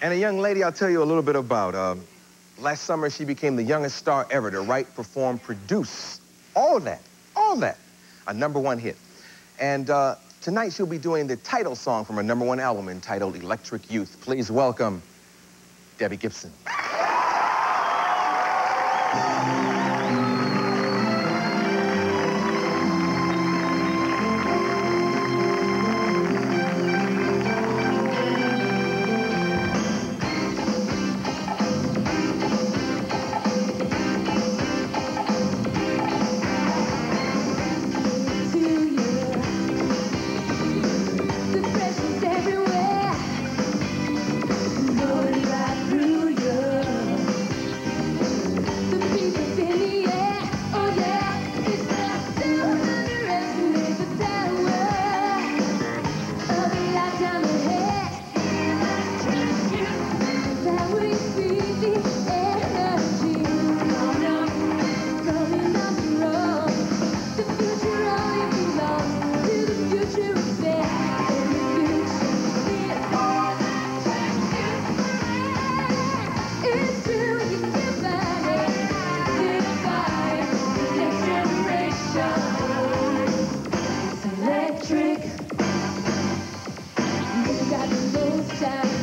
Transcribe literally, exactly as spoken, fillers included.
And a young lady I'll tell you a little bit about. Um, last summer, she became the youngest star ever to write, perform, produce, all that, all that, a number one hit. And uh, tonight, she'll be doing the title song from her number one album entitled Electric Youth. Please welcome Debbie Gibson. Electric, you got the most time.